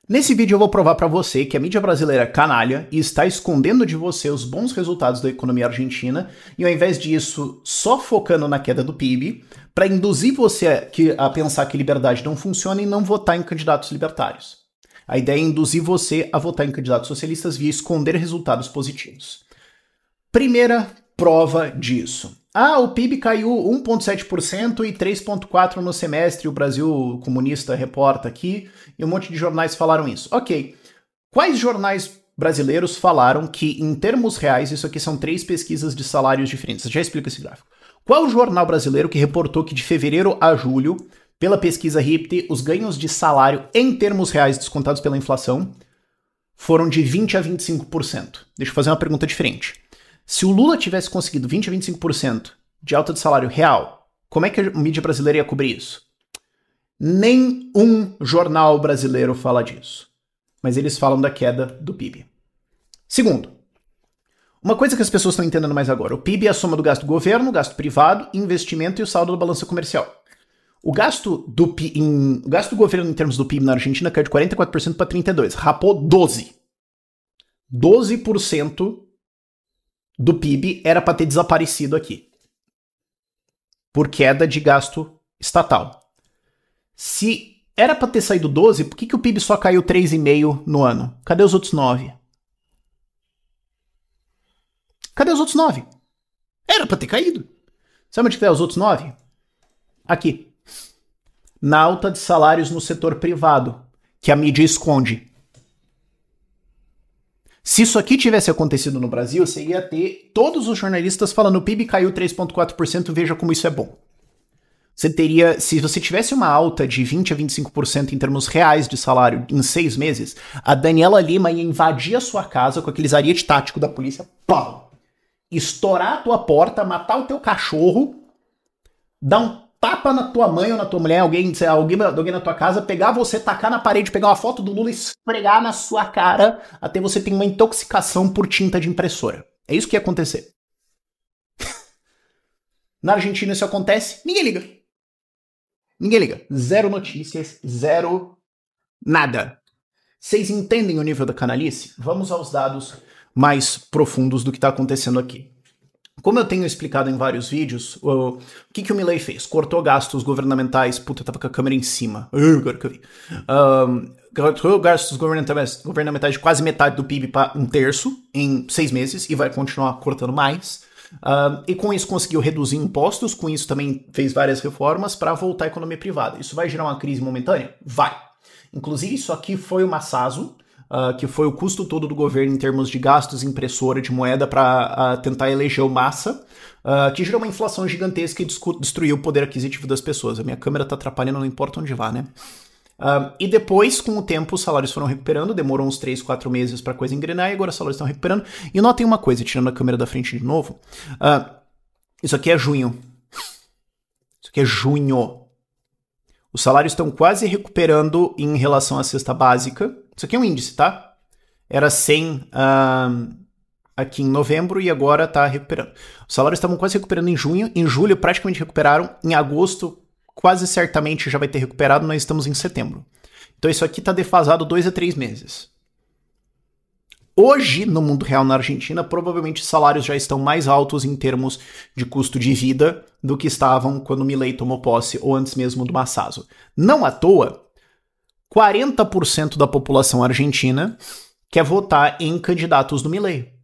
Nesse vídeo eu vou provar para você que a mídia brasileira é canalha e está escondendo de você os bons resultados da economia argentina e ao invés disso só focando na queda do PIB para induzir você a pensar que liberdade não funciona e não votar em candidatos libertários. A ideia é induzir você a votar em candidatos socialistas via esconder resultados positivos. Primeira prova disso. O PIB caiu 1,7% e 3,4% no semestre, o Brasil Comunista reporta aqui, e um monte de jornais falaram isso. Ok, quais jornais brasileiros falaram que, em termos reais, isso aqui são 3 pesquisas de salários diferentes? Já explico esse gráfico. Qual jornal brasileiro que reportou que de fevereiro a julho, pela pesquisa RIPT, os ganhos de salário em termos reais descontados pela inflação foram de 20% a 25%? Deixa eu fazer uma pergunta diferente. Se o Lula tivesse conseguido 20% a 25% de alta de salário real, como é que a mídia brasileira ia cobrir isso? Nenhum jornal brasileiro fala disso. Mas eles falam da queda do PIB. Segundo, uma coisa que as pessoas estão entendendo mais agora. O PIB é a soma do gasto do governo, gasto privado, investimento e o saldo da balança comercial. O gasto do governo em termos do PIB na Argentina caiu de 44% para 32%. Rapou 12%. 12% do PIB era para ter desaparecido aqui. Por queda de gasto estatal. Se era para ter saído 12, por que o PIB só caiu 3,5% no ano? Cadê os outros 9%? Cadê os outros 9%? Era para ter caído. Sabe onde está os outros 9%? Aqui. Na alta de salários no setor privado, que a mídia esconde. Se isso aqui tivesse acontecido no Brasil, você ia ter todos os jornalistas falando o PIB caiu 3,4%, veja como isso é bom. Você teria, se você tivesse uma alta de 20% a 25% em termos reais de salário em 6 meses, a Daniela Lima ia invadir a sua casa com aqueles ariete tático da polícia, pau, estourar a tua porta, matar o teu cachorro, dar um tapa na tua mãe ou na tua mulher, alguém na tua casa, pegar você, tacar na parede, pegar uma foto do Lula e esfregar na sua cara até você ter uma intoxicação por tinta de impressora. É isso que ia acontecer. Na Argentina isso acontece, ninguém liga. Ninguém liga. Zero notícias, zero nada. Vocês entendem o nível da canalice? Vamos aos dados mais profundos do que está acontecendo aqui. Como eu tenho explicado em vários vídeos, o que o Milei fez? Cortou gastos governamentais. Puta, eu tava com a câmera em cima. Agora que eu vi. Cortou gastos governamentais de quase metade do PIB para 1/3 em 6 meses e vai continuar cortando mais. E com isso conseguiu reduzir impostos, com isso também fez várias reformas para voltar à economia privada. Isso vai gerar uma crise momentânea? Vai. Inclusive isso aqui foi uma SASO, que foi o custo todo do governo em termos de gastos, impressora de moeda para tentar eleger o Massa, que gerou uma inflação gigantesca e destruiu o poder aquisitivo das pessoas. A minha câmera tá atrapalhando, não importa onde vá, né? E depois, com o tempo, os salários foram recuperando, demorou uns 3, 4 meses pra coisa engrenar e agora os salários estão recuperando. E notem uma coisa, tirando a câmera da frente de novo, isso aqui é junho. Isso aqui é junho. Os salários estão quase recuperando em relação à cesta básica. Isso aqui é um índice, tá? Era 100 aqui em novembro e agora tá recuperando. Os salários estavam quase recuperando em junho. Em julho praticamente recuperaram. Em agosto quase certamente já vai ter recuperado. Nós estamos em setembro. Então isso aqui tá defasado 2 a 3 meses. Hoje, no mundo real na Argentina, provavelmente os salários já estão mais altos em termos de custo de vida do que estavam quando o Milei tomou posse ou antes mesmo do Massazo. Não à toa, 40% da população argentina quer votar em candidatos do Milei.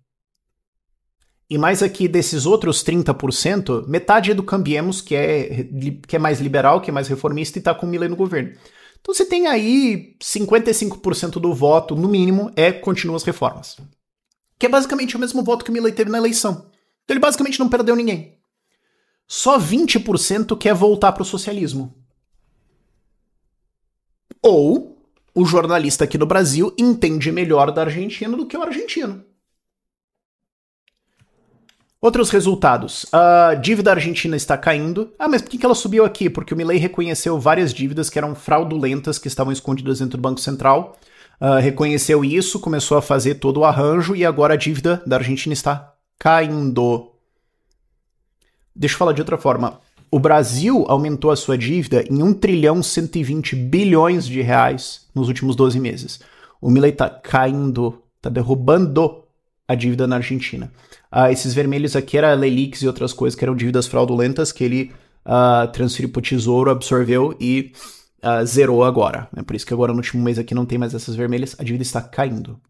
E mais aqui desses outros 30%, metade é do Cambiemos, que é mais liberal, que é mais reformista e tá com o Milei no governo. Então você tem aí 55% do voto, no mínimo, continua as reformas. Que é basicamente o mesmo voto que o Milei teve na eleição. Então ele basicamente não perdeu ninguém. Só 20% quer voltar para o socialismo. Ou o jornalista aqui no Brasil entende melhor da Argentina do que o argentino. Outros resultados. A dívida argentina está caindo. Mas por que ela subiu aqui? Porque o Milei reconheceu várias dívidas que eram fraudulentas, que estavam escondidas dentro do Banco Central. Reconheceu isso, começou a fazer todo o arranjo e agora a dívida da Argentina está caindo. Deixa eu falar de outra forma. O Brasil aumentou a sua dívida em 1 trilhão 120 bilhões de reais nos últimos 12 meses. O Milei tá caindo, tá derrubando a dívida na Argentina. Esses vermelhos aqui eram Lelix e outras coisas que eram dívidas fraudulentas que ele transferiu pro Tesouro, absorveu e zerou agora. É por isso que agora no último mês aqui não tem mais essas vermelhas, a dívida está caindo.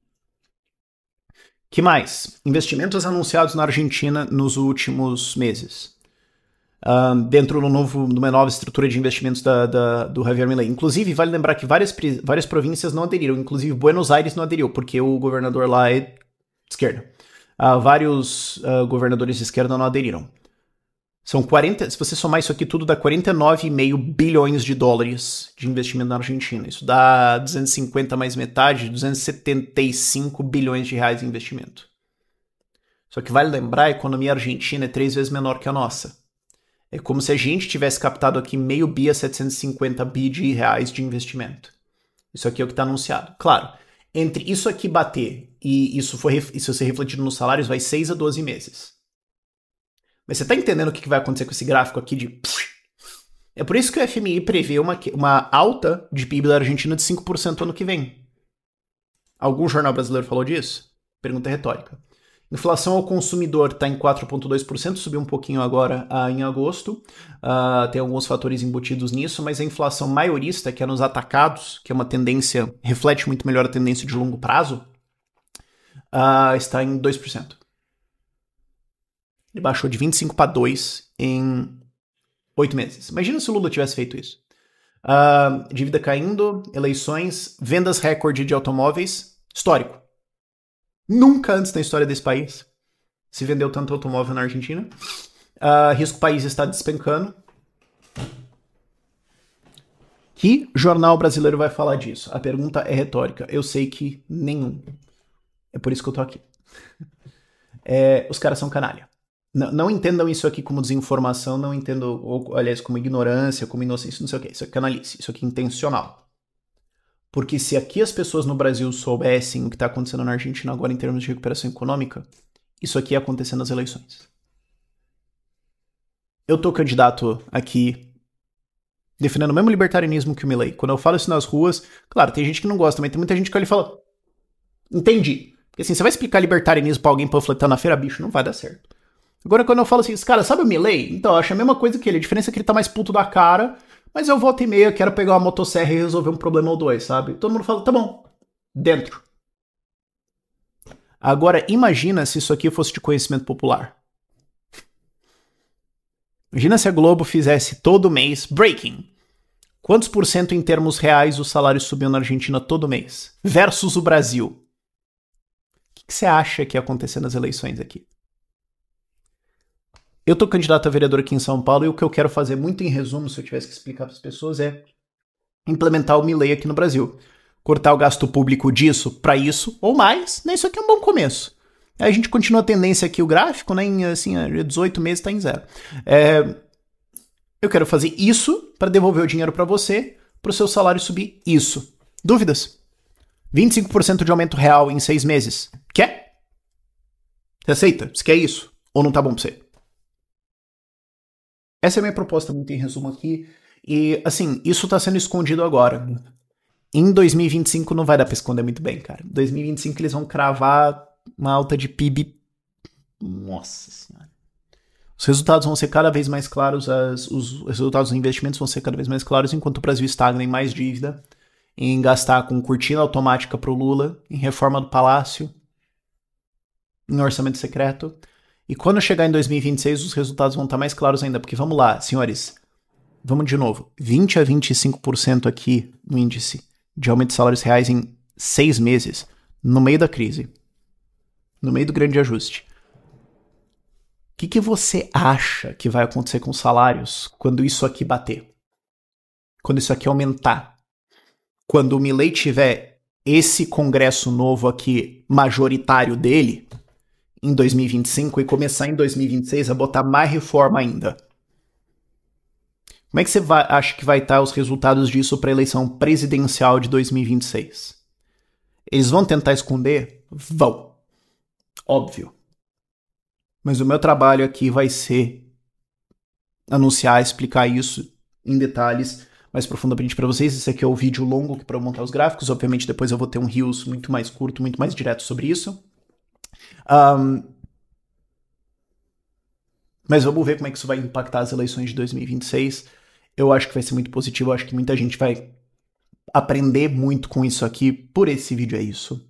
Que mais? Investimentos anunciados na Argentina nos últimos meses. Dentro de uma nova estrutura de investimentos do Javier Milei. Inclusive, vale lembrar que várias províncias não aderiram, inclusive Buenos Aires não aderiu, porque o governador lá é de esquerda. Vários governadores de esquerda não aderiram. São 40, se você somar isso aqui tudo, dá 49,5 bilhões de dólares de investimento na Argentina. Isso dá 250 mais metade, 275 bilhões de reais de investimento. Só que vale lembrar, a economia argentina é 3 vezes menor que a nossa. É como se a gente tivesse captado aqui meio bi a 750 bi de reais de investimento. Isso aqui é o que está anunciado. Claro, entre isso aqui bater e isso ser refletido nos salários, vai 6 a 12 meses. Mas você tá entendendo o que vai acontecer com esse gráfico aqui de... É por isso que o FMI prevê uma alta de PIB da Argentina de 5% ano que vem. Algum jornal brasileiro falou disso? Pergunta retórica. Inflação ao consumidor está em 4,2%, subiu um pouquinho agora em agosto. Tem alguns fatores embutidos nisso, mas a inflação maiorista, que é nos atacados, que é uma tendência, reflete muito melhor a tendência de longo prazo, está em 2%. Ele baixou de 25 para 2 em 8 meses. Imagina se o Lula tivesse feito isso. Dívida caindo, eleições, vendas recorde de automóveis, histórico. Nunca antes na história desse país se vendeu tanto automóvel na Argentina. Risco país está despencando. Que jornal brasileiro vai falar disso? A pergunta é retórica. Eu sei que nenhum. É por isso que eu tô aqui. Os caras são canalha. Não entendam isso aqui como desinformação, não entendam, aliás, como ignorância, como inocência, não sei o que. Isso é canalice, isso aqui é intencional. Porque se aqui as pessoas no Brasil soubessem o que está acontecendo na Argentina agora em termos de recuperação econômica, isso aqui ia acontecer nas eleições. Eu tô candidato aqui defendendo o mesmo libertarianismo que o Milei. Quando eu falo isso nas ruas, claro, tem gente que não gosta, mas tem muita gente que olha e fala, entendi. Porque assim, você vai explicar libertarianismo pra alguém panfletando na feira, bicho, não vai dar certo. Agora quando eu falo assim, cara, sabe o Milei? Então, eu acho a mesma coisa que ele. A diferença é que ele tá mais puto da cara, mas eu volto e meia, quero pegar uma motosserra e resolver um problema ou dois, sabe? Todo mundo fala, tá bom, dentro. Agora, imagina se isso aqui fosse de conhecimento popular. Imagina se a Globo fizesse todo mês, breaking. Quantos por cento em termos reais os salários subiam na Argentina todo mês? Versus o Brasil. O que você acha que ia acontecer nas eleições aqui? Eu tô candidato a vereador aqui em São Paulo e o que eu quero fazer, muito em resumo, se eu tivesse que explicar para as pessoas, é implementar o Milei aqui no Brasil. Cortar o gasto público disso para isso, ou mais, né? Isso aqui é um bom começo. Aí a gente continua a tendência aqui, o gráfico, né? Em assim, 18 meses tá em zero. Eu quero fazer isso para devolver o dinheiro para você, para o seu salário subir isso. Dúvidas? 25% de aumento real em 6 meses. Quer? Você aceita? Você quer isso? Ou não tá bom pra você? Essa é a minha proposta, muito em resumo aqui. E, assim, isso tá sendo escondido agora. Em 2025 não vai dar pra esconder muito bem, cara. Em 2025 eles vão cravar uma alta de PIB. Nossa senhora. Os resultados vão ser cada vez mais claros, os resultados dos investimentos vão ser cada vez mais claros, enquanto o Brasil estagna em mais dívida, em gastar com cortina automática pro Lula, em reforma do Palácio, em orçamento secreto. E quando chegar em 2026, os resultados vão estar mais claros ainda, porque vamos lá, senhores, vamos de novo, 20 a 25% aqui no índice de aumento de salários reais em 6 meses, no meio da crise, no meio do grande ajuste. O que você acha que vai acontecer com os salários quando isso aqui bater? Quando isso aqui aumentar? Quando o Milei tiver esse congresso novo aqui, majoritário dele, em 2025 e começar em 2026 a botar mais reforma ainda. Como é que você acha que vai estar os resultados disso para a eleição presidencial de 2026? Eles vão tentar esconder? Vão. Óbvio. Mas o meu trabalho aqui vai ser anunciar, explicar isso em detalhes mais profundamente para vocês. Esse aqui é o vídeo longo para montar os gráficos. Obviamente depois eu vou ter um Reels muito mais curto, muito mais direto sobre isso. Mas vamos ver como é que isso vai impactar as eleições de 2026. Eu acho que vai ser muito positivo. Eu acho que muita gente vai aprender muito com isso aqui. Por esse vídeo é isso.